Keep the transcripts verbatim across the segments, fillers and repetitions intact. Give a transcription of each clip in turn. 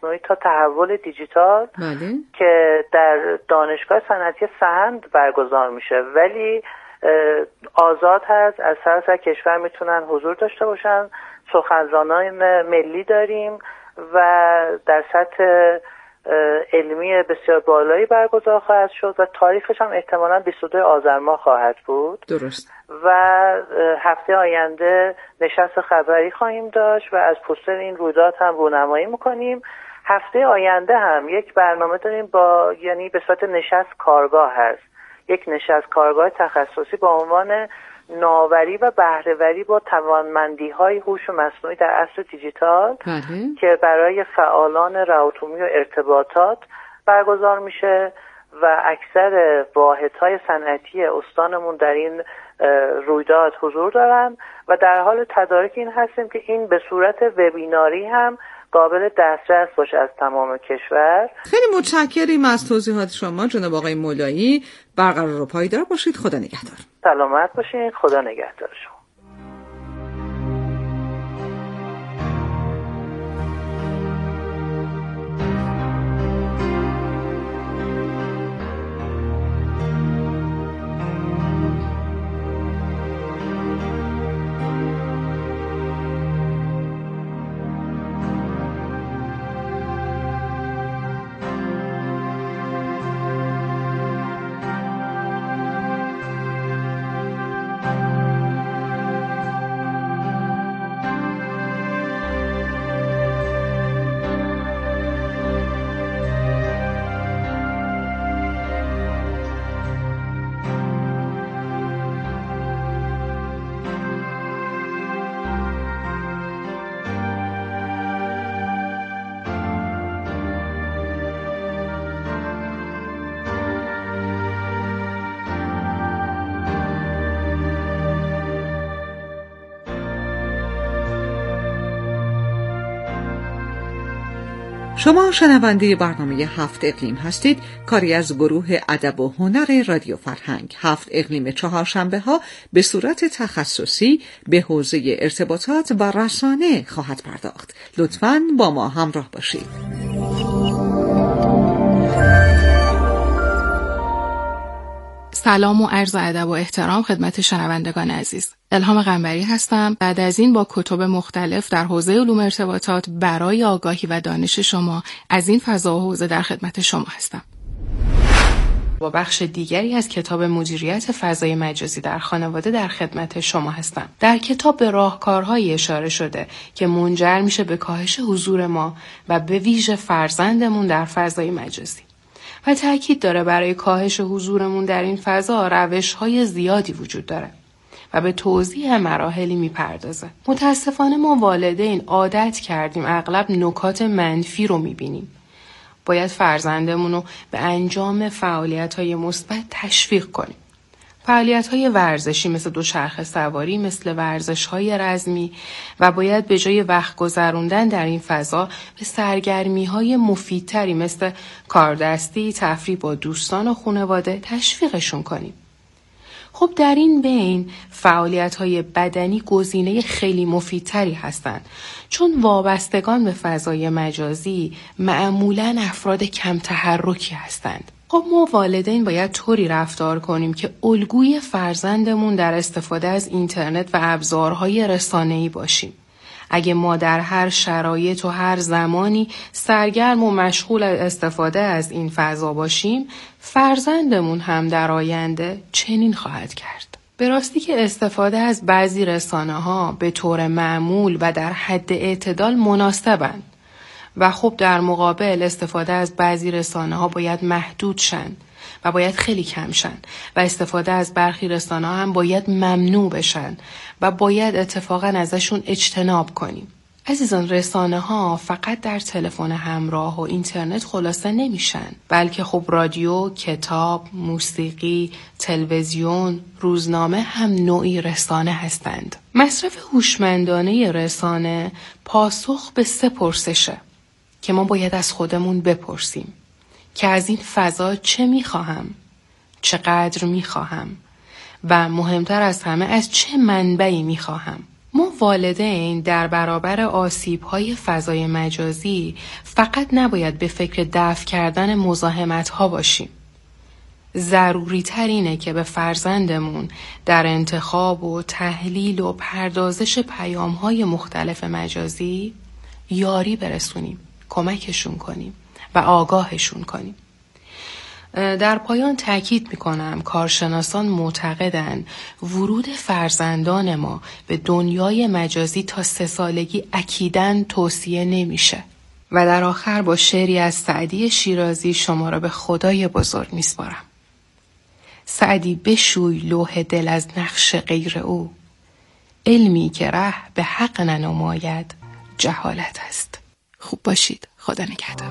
مصنوعی تا تحول دیجیتال بله. که در دانشگاه صنعتی سهند برگزار میشه، ولی آزاد هست، از سراسر کشور میتونن حضور داشته باشن. سخنرانان ملی داریم و در سطح علمی بسیار بالایی برگزار خواهد شد و تاریخش هم احتمالاً بیست و دو آذر ماه خواهد بود. درست. و هفته آینده نشست خبری خواهیم داشت و از پوستر این رویداد هم رونمایی میکنیم. هفته آینده هم یک برنامه داریم با یعنی به صورت نشست کارگاه هست، یک نشست کارگاه تخصصی با عنوان ناوری و بهره‌وری با توانمندی‌های هوش مصنوعی در عصر دیجیتال بله. که برای فعالان روابط و ارتباطات برگزار میشه و اکثر واحدهای صنعتی استانمون در این رویداد حضور دارن و در حال تدارک این هستیم که این به صورت وبیناری هم قابل دسترس باشه از تمام کشور. خیلی متشکریم از توضیحات شما جناب آقای مولایی. برقرار و پایدار باشید. خدا نگهدار. سلامت باشید. خدا نگهدار شما. شما شنونده برنامه هفت اقلیم هستید، کاری از گروه ادب و هنر رادیو فرهنگ. هفت اقلیم چهارشنبه ها به صورت تخصصی به حوزه ارتباطات و رسانه خواهد پرداخت. لطفاً با ما همراه باشید. سلام و عرض ادب و احترام خدمت شنوندگان عزیز. الهام قنبری هستم. بعد از این با کتب مختلف در حوزه علوم ارتباطات برای آگاهی و دانش شما از این فضا و حوزه در خدمت شما هستم. با بخش دیگری از کتاب مدیریت فضای مجازی در خانواده در خدمت شما هستم. در کتاب به راهکارهایی اشاره شده که منجر میشه به کاهش حضور ما و به ویژه فرزندمون در فضای مجازی. و تأکید داره برای کاهش حضورمون در این فضا روش‌های زیادی وجود داره و به توضیح مراحلی میپردازه. متاسفانه ما والدین عادت کردیم اغلب نکات منفی رو میبینیم. باید فرزندمون رو به انجام فعالیت‌های مثبت تشویق کنیم. فعالیت‌های ورزشی مثل دوچرخه سواری، مثل ورزش‌های رزمی و باید به جای وقت گذروندن در این فضا به سرگرمی‌های مفیدتری مثل کاردستی، تفریح با دوستان و خانواده تشویقشون کنیم. خب در این بین فعالیت‌های بدنی گزینه خیلی مفیدتری هستند، چون وابستگان به فضای مجازی معمولاً افراد کم تحرکی هستند. خب ما والدین باید طوری رفتار کنیم که الگوی فرزندمون در استفاده از اینترنت و ابزارهای رسانه‌ای باشیم. اگه ما در هر شرایط و هر زمانی سرگرم و مشغول استفاده از این فضا باشیم، فرزندمون هم در آینده چنین خواهد کرد. به راستی که استفاده از بعضی رسانه‌ها به طور معمول و در حد اعتدال مناسبند و خب در مقابل استفاده از بعضی رسانه‌ها باید محدود شن و باید خیلی کم شن و استفاده از برخی رسانه‌ها هم باید ممنوع بشن و باید اتفاقا ازشون اجتناب کنیم. عزیزان، رسانه‌ها فقط در تلفن همراه و اینترنت خلاصه نمیشن، بلکه خب رادیو، کتاب، موسیقی، تلویزیون، روزنامه هم نوعی رسانه هستند. مصرف هوشمندانه رسانه پاسخ به سه پرسشه که ما باید از خودمون بپرسیم که از این فضا چه میخواهم، چقدر میخواهم و مهمتر از همه از چه منبعی میخواهم. ما والدین در برابر آسیب‌های فضای مجازی فقط نباید به فکر دفع کردن مزاحمت‌ها باشیم. ضروری تر اینه که به فرزندمون در انتخاب و تحلیل و پردازش پیام‌های مختلف مجازی یاری برسونیم، کمکشون کنیم و آگاهشون کنیم. در پایان تاکید میکنم کارشناسان معتقدند ورود فرزندان ما به دنیای مجازی تا سه سالگی اکیداً توصیه نمیشه. و در آخر با شعری از سعدی شیرازی شما را به خدای بزرگ میسپارم. سعدی بشوی لوح دل از نقش غیر او، علمی که ره به حق ننماید جهالت است. خوب باشید. خدا نگهدار.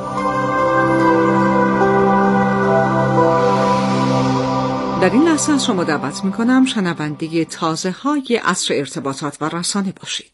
در این لحظه از شما دعوت میکنم شنونده تازه های عصر ارتباطات و رسانه باشید.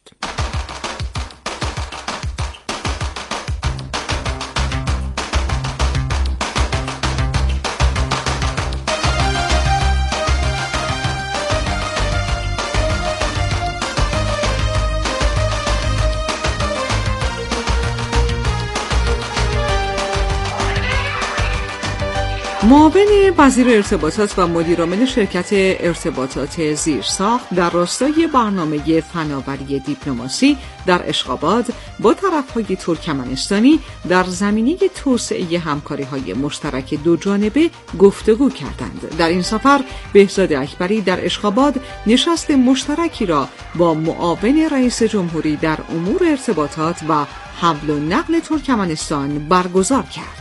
معاون وزیر ارتباطات و مدیرعامل شرکت ارتباطات زیرساخت در راستای برنامه فناوری دیپلماسی در اشخاباد با طرف‌های ترکمنستانی در زمینه توسعه همکاری‌های مشترک دو جانبه گفتگو کردند. در این سفر بهزاد اکبری در اشخاباد نشست مشترکی را با معاون رئیس جمهوری در امور ارتباطات و حمل و نقل ترکمنستان برگزار کرد.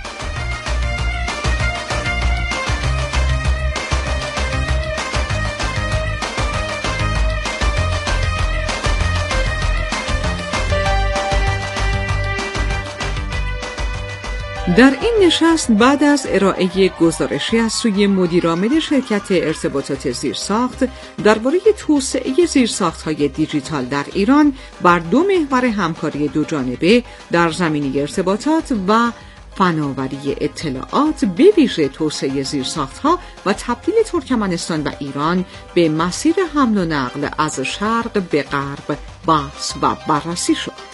در این نشست بعد از ارائه گزارشی از سوی مدیرعامل شرکت ارتباطات زیرساخت درباره توسعه زیرساخت‌های دیجیتال در ایران بر دو محور همکاری دو جانبه در زمینه ارتباطات و فناوری اطلاعات به ویژه توسعه زیرساخت‌ها و تبدیل ترکمنستان و ایران به مسیر حمل و نقل از شرق به غرب بحث و بررسی شد.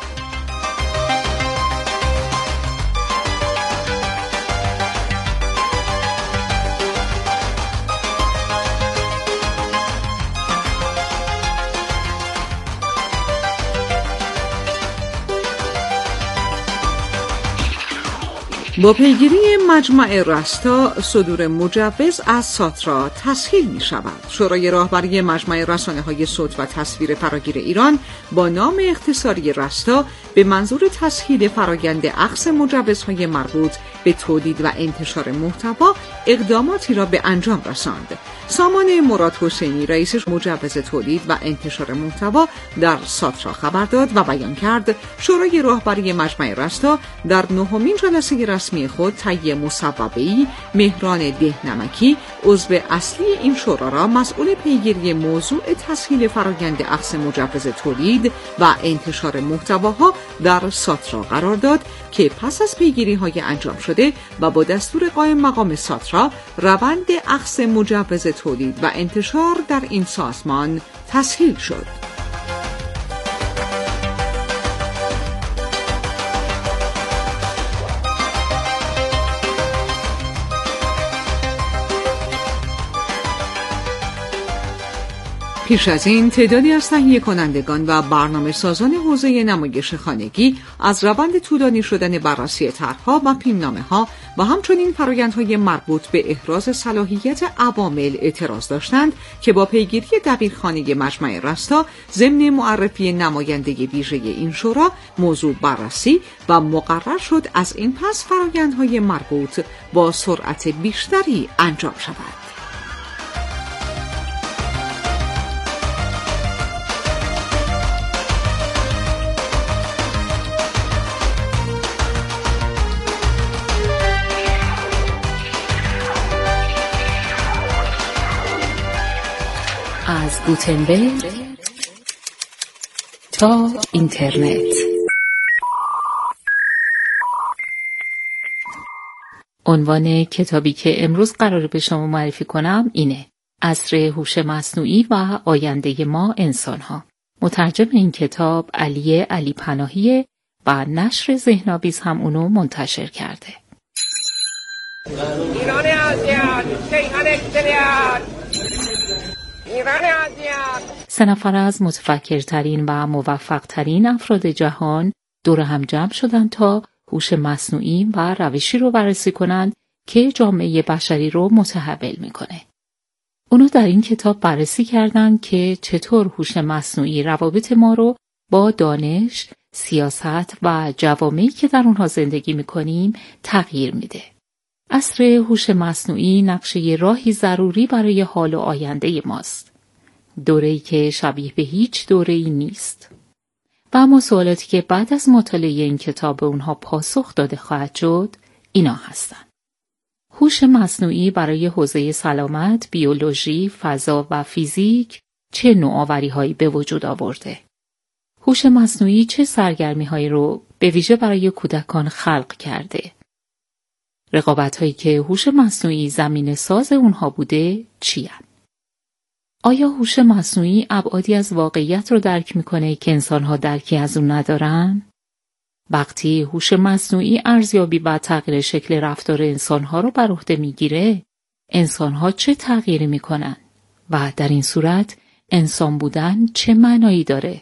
با پیگیری مجمع رستا صدور مجوز از ساترا تسهیل می شود. شورای راهبری مجمع رسانه‌های صوت و تصویر فراگیر ایران با نام اختصاری رستا به منظور تسهیل فرایند اخذ مجوزهای مربوط به تولید و انتشار محتوا اقداماتی را به انجام رساند. سامان مراد حسینی رئیس مجوز تولید و انتشار محتوا در ساترا خبر داد و بیان کرد شورای راهبری مجمع رستا در نهمین جلسه رسمی خود طی مصوبه‌ای مهران دهنمکی عضو اصلی این شورا را مسئول پیگیری موضوع تسهیل فرآیند اخذ مجوز تولید و انتشار محتواها در ساترا قرار داد که پس از پیگیری‌های انجام شده و با دستور قائم مقام ساترا روند اخذ مجوز تولید و انتشار در این سازمان تسهیل شد. پیش از این تعدادی از تهیه کنندگان و برنامه سازان حوزه نمایش خانگی از روند طولانی شدن بررسی طرح‌ها و فیلمنامه‌ها و همچنین فرآیندهای مربوط به احراز صلاحیت عوامل اعتراض داشتند که با پیگیری دبیرخانه مجمع رستا ضمن معرفی نماینده ویژه این شورا موضوع بررسی و مقرر شد از این پس فرآیندهای مربوط با سرعت بیشتری انجام شود. از گوتنبرگ تا اینترنت. عنوان کتابی که امروز قراره به شما معرفی کنم اینه: عصر هوش مصنوعی و آینده ما انسان‌ها. مترجم این کتاب علی علی پناهیه و نشر ذهن‌آویز هم اونو منتشر کرده. ایران آزاد، کیهان اکتریان، ایران آزاد. سه نفر از متفکرترین و موفقترین افراد جهان دور هم جمع شدن تا هوش مصنوعی و روشی رو بررسی کنند که جامعه بشری رو متحول میکنه. اونو در این کتاب بررسی کردن که چطور هوش مصنوعی روابط ما رو با دانش، سیاست و جوامعی که در اونها زندگی میکنیم تغییر میده. عصر هوش مصنوعی نقشه راهی ضروری برای حال و آینده ماست. دوره‌ای که شبیه به هیچ دوره‌ای نیست. و اما سوالاتی که بعد از مطالعه این کتاب به اونها پاسخ داده خواهد شد اینا هستن. هوش مصنوعی برای حوزه سلامت، بیولوژی، فضا و فیزیک چه نوآوری‌هایی به وجود آورده؟ هوش مصنوعی چه سرگرمی‌هایی رو به ویژه برای کودکان خلق کرده؟ رقابت‌هایی که هوش مصنوعی زمینه ساز اونها بوده چی‌اند؟ آیا هوش مصنوعی ابعادی از واقعیت رو درک میکنه که انسان‌ها درکی از اون ندارن؟ وقتی هوش مصنوعی ارزیابی و تغییر شکل رفتار انسان‌ها رو بر عهده میگیره، انسان‌ها چه تغییری میکنن؟ و در این صورت انسان بودن چه معنایی داره؟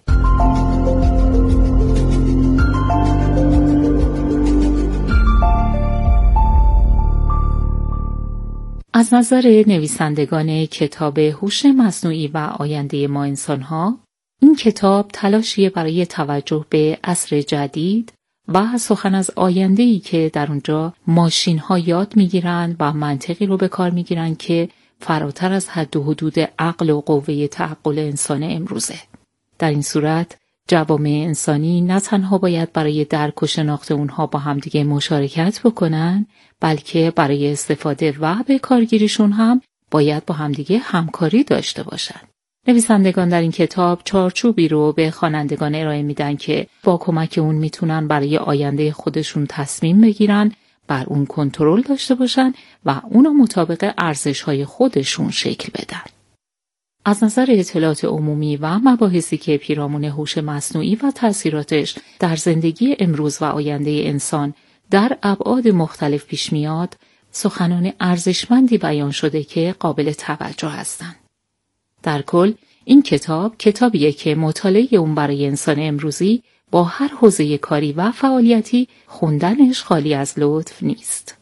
از نظر نویسندگان کتاب هوش مصنوعی و آینده ما انسان‌ها، این کتاب تلاشیه برای توجه به عصر جدید و سخن از آینده‌ای که در اونجا ماشین‌ها یاد می‌گیرن و منطقی رو به کار می‌گیرن که فراتر از حد و حدود عقل و قوه تعقل انسان امروزه. در این صورت جوامع انسانی نه تنها باید برای درک و شناخت اونها با همدیگه مشارکت بکنن، بلکه برای استفاده و به کارگیریشون هم باید با همدیگه همکاری داشته باشن. نویسندگان در این کتاب چارچوبی رو به خوانندگان ارائه میدن که با کمک اون میتونن برای آینده خودشون تصمیم بگیرن، بر اون کنترل داشته باشن و اونو مطابق ارزش‌های خودشون شکل بدن. از نظر اطلاعات عمومی و مباحثی که پیرامون هوش مصنوعی و تأثیراتش در زندگی امروز و آینده انسان در ابعاد مختلف پیش میاد، سخنان ارزشمندی بیان شده که قابل توجه هستند. در کل، این کتاب کتابیه که مطالعه اون برای انسان امروزی با هر حوزه کاری و فعالیتی خوندنش خالی از لطف نیست.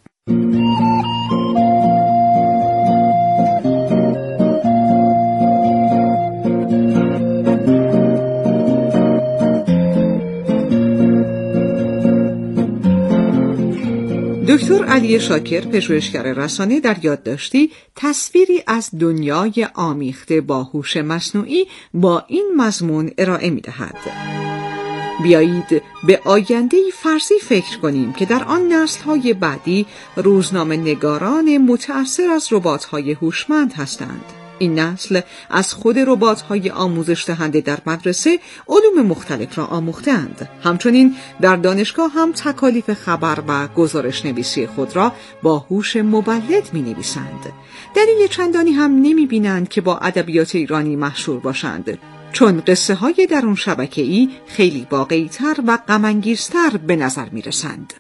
دکتر علی شاکر، پژوهشگر رسانه، در یادداشتی تصویری از دنیای آمیخته با هوش مصنوعی با این مضمون ارائه می‌دهد: بیایید به آینده‌ای فرضی فکر کنیم که در آن نسل‌های بعدی روزنامه‌نگاران متأثر از ربات‌های هوشمند هستند. این نسل از خود ربات‌های آموزش دهنده در مدرسه علوم مختلف را آموختند. همچنین در دانشگاه هم تکالیف خبر و گزارش نویسی خود را با هوش مولد می‌نویسند. دلیل چندانی هم نمی‌بینند که با ادبیات ایرانی مشهور باشند، چون قصه های درون شبکه‌ای خیلی واقعی‌تر و غم‌انگیزتر به نظر می‌رسند.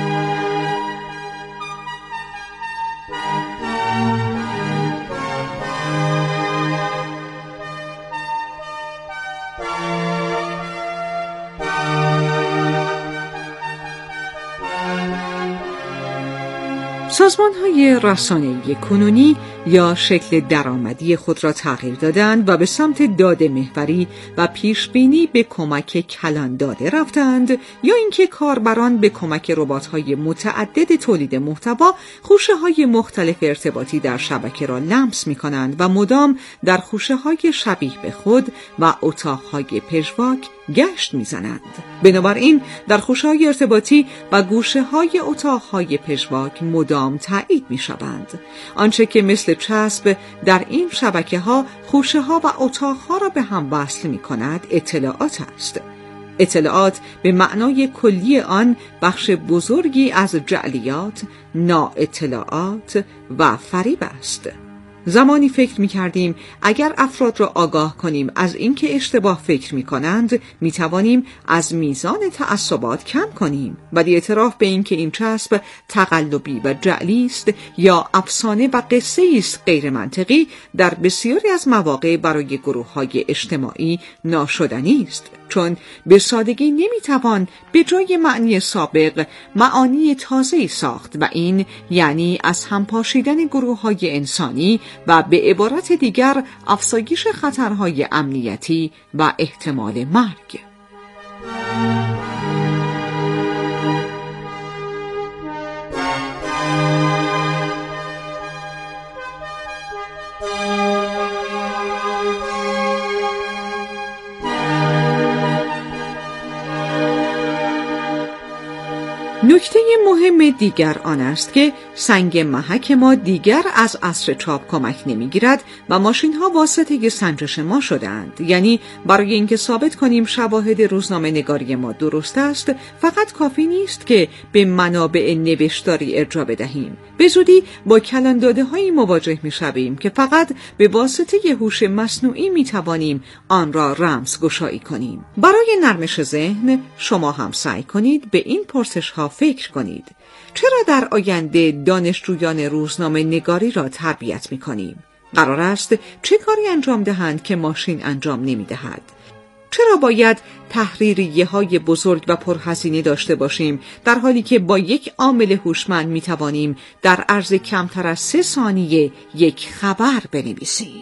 سازمان‌های رسانه‌ای کنونی یا شکل درآمدی خود را تغییر دادند و به سمت داده محوری و پیشبینی به کمک کلان داده رفتند، یا اینکه کاربران به کمک ربات‌های متعدد تولید محتوا خوشه‌های مختلف ارتباطی در شبکه را لمس می‌کنند و مدام در خوشه‌های شبیه به خود و اتاق‌های پژواک گشت می‌زنند. بنابراین در خوشه‌های ارتباطی و گوشه‌های اتاق‌های پژواک مدام تایید می‌شوند. آنچه که مثل چسب در این شبکه‌ها خوشه‌ها و اتاق‌ها را به هم وصل می‌کند اطلاعات است. اطلاعات به معنای کلی آن بخش بزرگی از جعلیات، نااطلاعات و فریب است. زمانی فکر می‌کردیم اگر افراد را آگاه کنیم از اینکه اشتباه فکر می‌کنند می‌توانیم از میزان تعصبات کم کنیم، ولی اعتراف به اینکه این چسب تقلبی و جعلی است یا افسانه و قصه است غیر منطقی در بسیاری از مواقع برای گروه‌های اجتماعی ناشدنی است، چون به سادگی نمی‌توان به جای معنی سابق معانی تازه‌ای ساخت و این یعنی از هم پاشیدن گروه‌های انسانی و به عبارت دیگر افزایش خطرهای امنیتی و احتمال مرگ. نکته مهم دیگر آن است که سنگ محک ما دیگر از عصر چاپ کمک نمیگیرد و ماشین ها واسطه سنجش ما شدند. یعنی برای اینکه ثابت کنیم شواهد روزنامه نگاری ما درست است، فقط کافی نیست که به منابع نوشتاری ارجاع بدهیم. به زودی با کلانداده هایی مواجه می شویم که فقط به واسطه هوش مصنوعی می توانیم آن را رمزگشایی کنیم. برای نرمش ذهن شما هم سعی کنید به این پرسش ها فکر کنید. چرا در آینده دانشجویان روزنامه نگاری را تربیت می کنیم؟ قرار است چه کاری انجام دهند که ماشین انجام نمی دهد؟ چرا باید تحریریه های بزرگ و پرهزینه داشته باشیم در حالی که با یک عامل هوشمند می توانیم در عرض کمتر از سه ثانیه یک خبر بنویسیم؟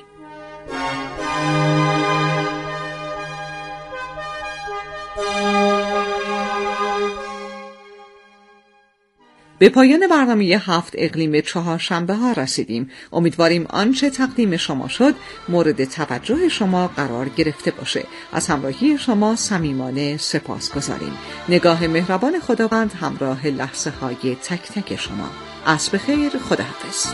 به پایان برنامه هفت اقلیم چهارشنبه ها رسیدیم. امیدواریم آنچه تقدیم شما شد مورد توجه شما قرار گرفته باشه. از همراهی شما صمیمانه سپاسگزاریم. نگاه مهربان خداوند همراه لحظه های تک تک شما. عصر بخیر. خداحافظ.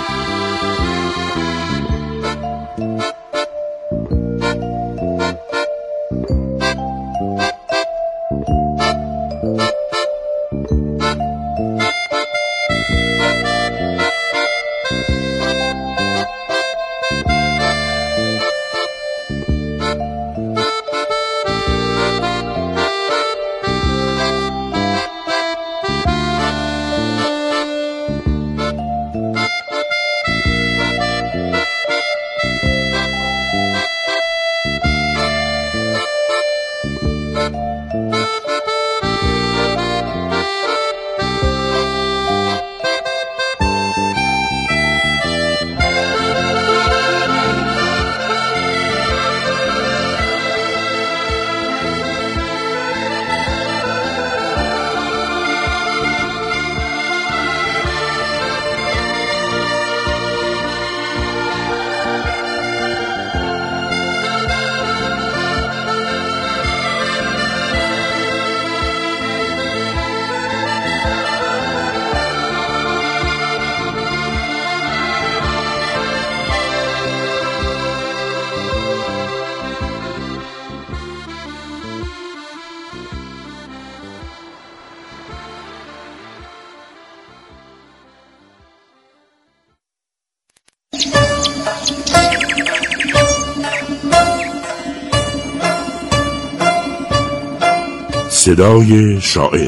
صدای شاعر.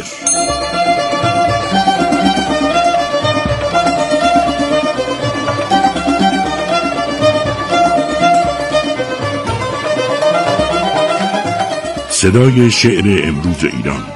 صدای شعر امروز ایران.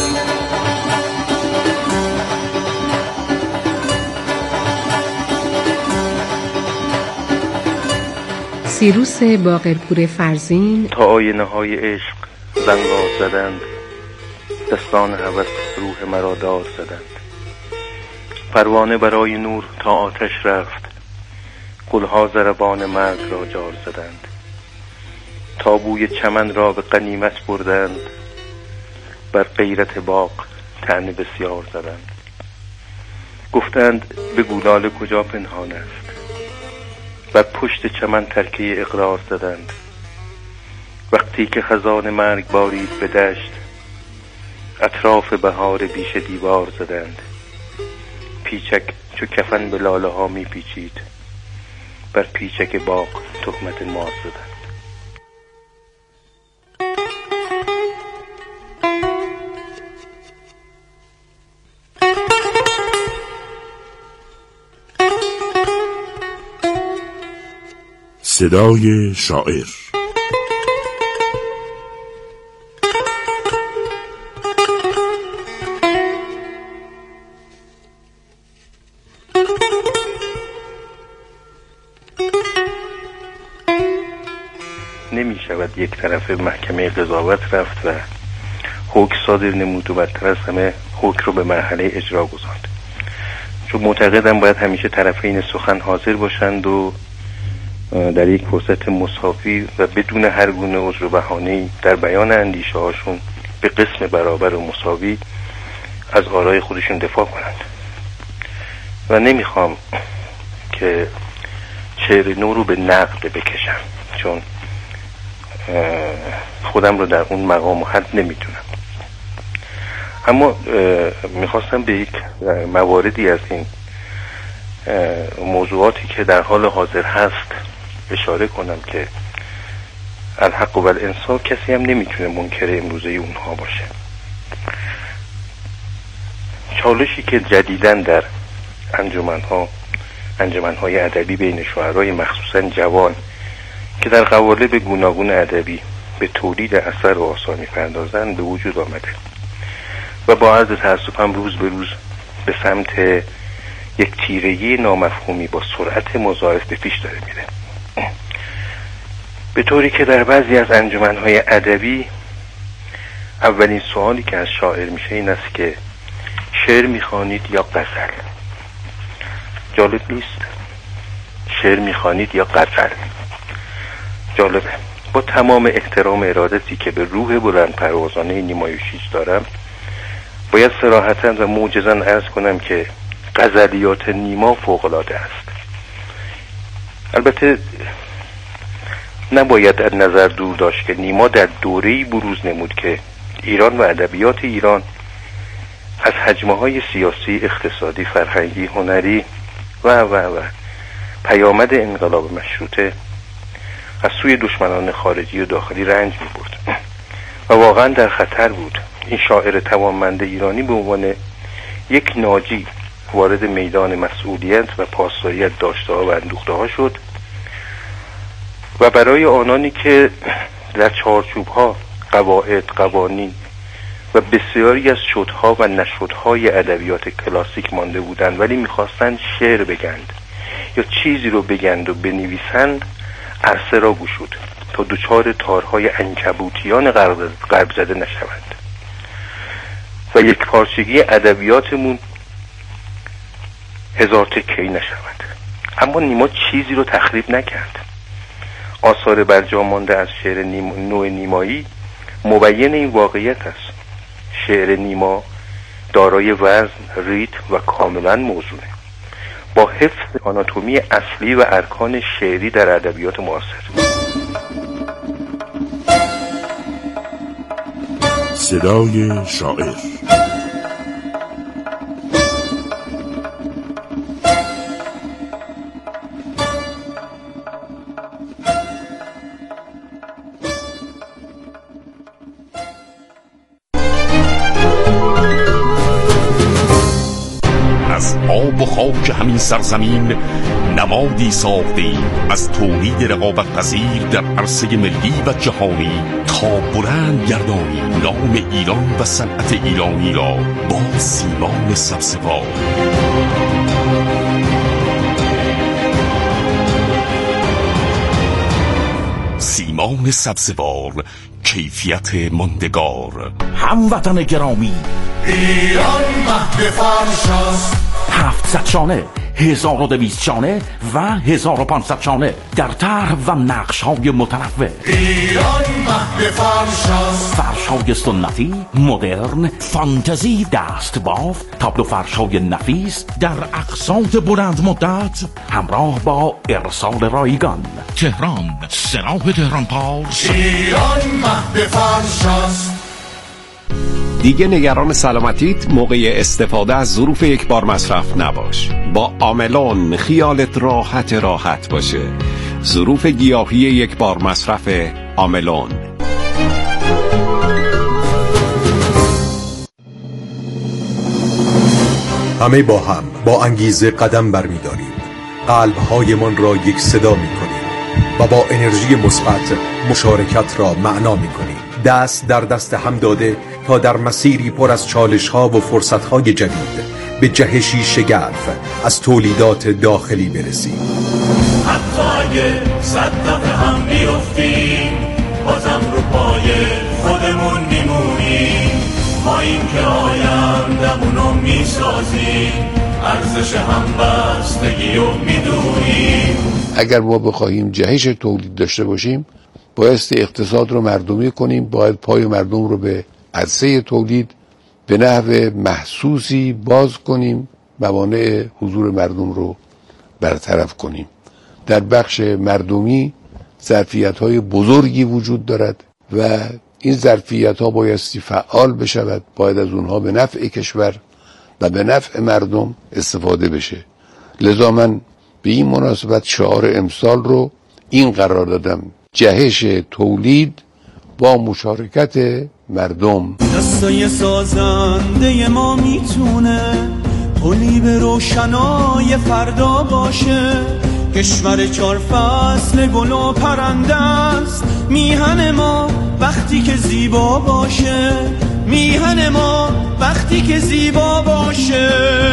سیروس باقرپور فرزین. تا آینه های عشق زنگار زدند، دستان هوس روح مرا دار زدند. پروانه برای نور تا آتش رفت، گلها ضربان مرگ را جار زدند. تا بوی چمن را به غنیمت بردند، بر غیرت باغ طعنه بسیار زدند. گفتند به گودال کجا پنهان است، بر پشت چمن ترکه اقرار زدند. وقتی که خزان مرگ بارید به دشت، اطراف بهار بیش دیوار زدند. پیچک چو کفن به لاله ها می پیچید، بر پیچک باغ تهمت مار زدند. صدای شاعر. نمی شود یک طرف محکمه قضاوت رفت و حکم صادر نمود و بدتر از همه حکم رو به مرحله اجرا گذارد، چون معتقدم باید همیشه طرفین سخن حاضر باشند و در یک فرصت مساوی و بدون هر گونه عذر و بهانه‌ای در بیان اندیشه هاشون به قسم برابر و مساوی از آرای خودشون دفاع کنند. و نمیخوام که شعر نو رو به نقد بکشم، چون خودم رو در اون مقام و حد نمیدونم. اما میخواستم به یک مواردی از این موضوعاتی که در حال حاضر هست اشاره کنم که الحق و الانصاف کسی هم نمیتونه منکر امروزه اونها باشه. چالشی که جدیداً در انجمنها انجمنهای ادبی بین شاعرای مخصوصاً جوان که در قوالب گوناگون ادبی به تولید اثر و آثار می‌پردازند به وجود آمده و با عرض تأسفم روز به روز به سمت یک تیرگی نامفهومی با سرعت مضاعف به پیش داره میره، به طوری که در بعضی از انجمنهای ادبی اولین سوالی که از شاعر میشه این است که شعر میخوانید یا غزل؟ جالب نیست؟ شعر میخوانید یا غزل؟ جالبه. با تمام احترام ارادتی که به روح بلند پروازانه نیمایوشیج دارم، باید صراحتاً و موجزاً عرض کنم که غزلیات نیما فوق‌العاده است. البته نباید از نظر دور داشت که نیما در دوره‌ای بروز نمود که ایران و ادبیات ایران از حجمه‌های سیاسی، اقتصادی، فرهنگی، هنری و و و پیامد انقلاب مشروطه از سوی دشمنان خارجی و داخلی رنج می‌برد و واقعا در خطر بود. این شاعر توانمند ایرانی به عنوان یک ناجی وارد میدان مسئولیت و پاسداری از داشته‌ها و اندوخته‌ها شد و برای آنانی که در چارچوب‌ها، قواعد، قوانین و بسیاری از شدها و نشدهای ادبیات کلاسیک مانده بودند ولی می‌خواستند شعر بگند یا چیزی رو بگند و بنویسند، عرصه را گشود تا دچار تارهای عنکبوتیان غرب زده نشوند و یک پارچگی ادبیاتمون هزار تکه‌ای نشود. اما نیما چیزی رو تخریب نکرد. آثار برجا مانده از شعر نیم... نوع نیمایی مبین این واقعیت است. شعر نیما دارای وزن، ریتم و کاملا موزونه، با حفظ آناتومی اصلی و ارکان شعری در ادبیات معاصر. صدای شاعر. آب و خاک همین سرزمین نمادی ساختیم از تولید رقابت پذیر در عرصه ملی و جهانی تا بلند گردانیم نام ایران و صنعت ایرانی را با سیمان سبزوار. سیمان سبزوار، کیفیت ماندگار. هموطن گرامی، ایران مهد فرشاست. هفتصد شانه، هزار و دویست شانه و هزار و پانصد شانه در طرح و نقش های متنوع. ایران مهد فرشاست. فرش های سنتی، مدرن، فانتزی، دست بافت، تابلو فرش های نفیس در اقساط بلند مدت همراه با ارسال رایگان. تهران، سراح تهران پارس. ایران مهد فرشاست. دیگه نگران سلامتیت موقع استفاده از ظروف یک بار مصرف نباش. با آملون خیالت راحت راحت باشه. ظروف گیاهی یک بار مصرف آملون. همه با هم با انگیزه قدم برمی‌داریم. قلب‌هایمان را یک صدا می‌کنیم و با انرژی مثبت مشارکت را معنا می‌کنیم. دست در دست هم داده تا در مسیری پر از چالش‌ها و فرصت‌های جدید به جهشی شگرف از تولیدات داخلی برسیم. حتی اگه صد دفعه هم بیفتیم بازم رو پای خودمون میمونیم. ما این که آیندمونو میسازیم، ارزش همبستگی رو میدونیم. اگر ما بخواهیم جهش تولید داشته باشیم بایستی اقتصاد رو مردمی کنیم. باید پای مردم رو به عرصه تولید به نحو محسوسی باز کنیم، موانع حضور مردم رو برطرف کنیم. در بخش مردمی ظرفیت‌های بزرگی وجود دارد و این ظرفیت‌ها بایستی فعال بشود. باید از اونها به نفع کشور و به نفع مردم استفاده بشه. لذا من به این مناسبت شعار امسال رو این قرار دادم: جهش تولید با مشارکت مردم. دستای سازنده ما میتونه پلی به روشنای فردا باشه. کشور چار فصل گل و پرنده است. میهن ما وقتی که زیبا باشه، میهن ما وقتی که زیبا باشه.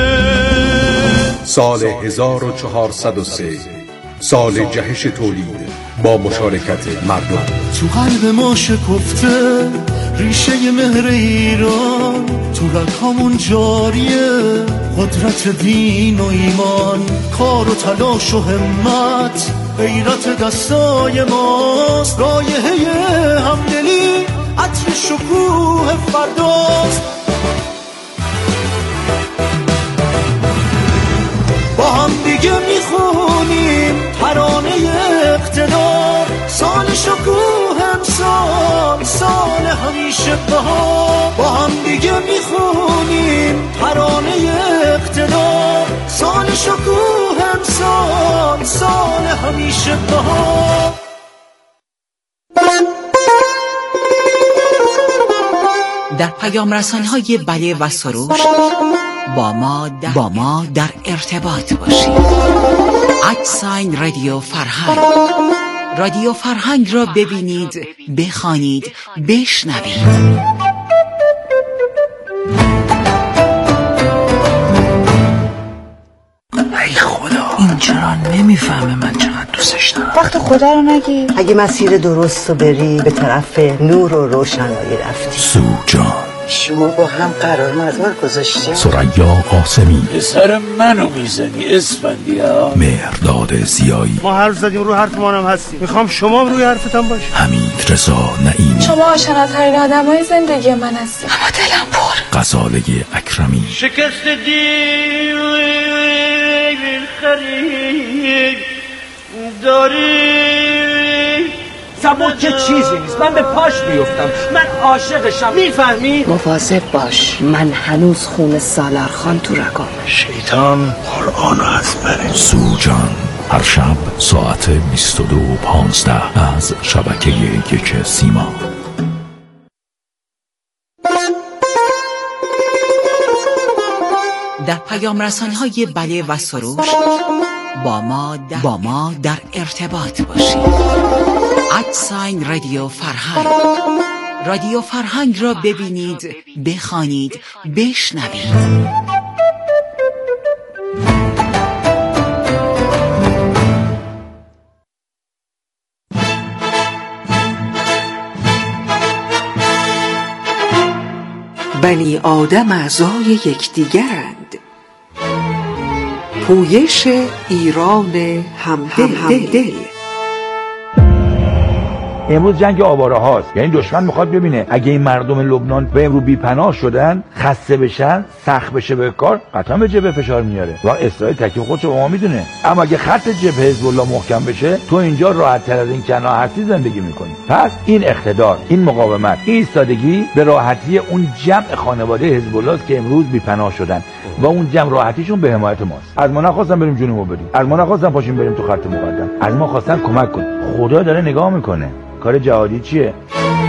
سال هزار و چهارصد و سه، سال جهش تولید با مشارکت مردم. تو قلب ما شکفته ریشه مهر ایران، تو رگامون جاریه قدرت دین و ایمان. کار و تلاش و همت غیرت دستای ماست. رایحه همدلی عطر شکوه فرداست. با هم دیگه میخونیم ترانه اقتدار. سال شکوه امسال، سال همیشه بهار. با هم دیگه میخونیم ترانه اقتدار. سال شکوه امسال، سال همیشه بهار. در پیام رسان‌های بله و سروش با ما در, با ما در ارتباط باشید. ادساین رادیو فرهنگ. رادیو فرهنگ را ببینید، بخوانید، بشنوید. ای خدا، این چرا نمیفهمه من چقدر دوستش دارم. وقت خدا رو نگی. اگه مسیر درست رو بری به طرف نور و روشنایی رفتی. سوجان، شما با هم قرار مدار گذاشتیم. ثریا قاسمی، پسر منو میزنی اسفندیار. مهرداد زیایی. ما حرف زدیم رو حرف ما هم هستیم. میخوام شما روی حرفتان باشید. حمید رضا نعیمی. شما آشناترین آدمای زندگی من هستید. اما دلم پر. غزاله اکرمی. شکست دیر خرید داری. سبک که چیزی نیست، من به پاش بیفتم، من عاشقشم، میفهمی؟ مواظب باش، من هنوز خون سالار خان تو رگامه. شیطان قرآن از بره. سوجان، هر شب ساعت بیست و دو و پانزده از شبکه یک سیما. در پیام رسان‌های بله و سروش با ما در, با ما در ارتباط باشید. ادساین رادیو فرهنگ. رادیو فرهنگ را ببینید، بخوانید، بشنوید. بنی آدم اعضای یکدیگرند. پویش ایران همدل. امروز جنگ آواره هاست، یعنی دشمن میخواد ببینه اگه این مردم لبنان به امروز بی‌پناه شدن، خسته بشن، سخت بشه به کار، قطعا به جبهه فشار میاره و اسرائیل تکلیف خودشو با ما میدونه. اما اگه خط جبهه حزب الله محکم بشه، تو اینجا راحت تر از این کنا هستی زندگی میکنی. پس این اقتدار، این مقاومت، این ایستادگی به راحتی اون جمع خانواده حزب الله که امروز بی‌پناه شدن و اون جمع راحتیشون به حمایت ماست. از ما نخواستن بریم جنوبو بدیم، از ما نخواستن پاشیم بریم تو خط مقدم، از ما خواستن کمک کنیم. خدا داره نگاه میکنه. کار جهادی چیه؟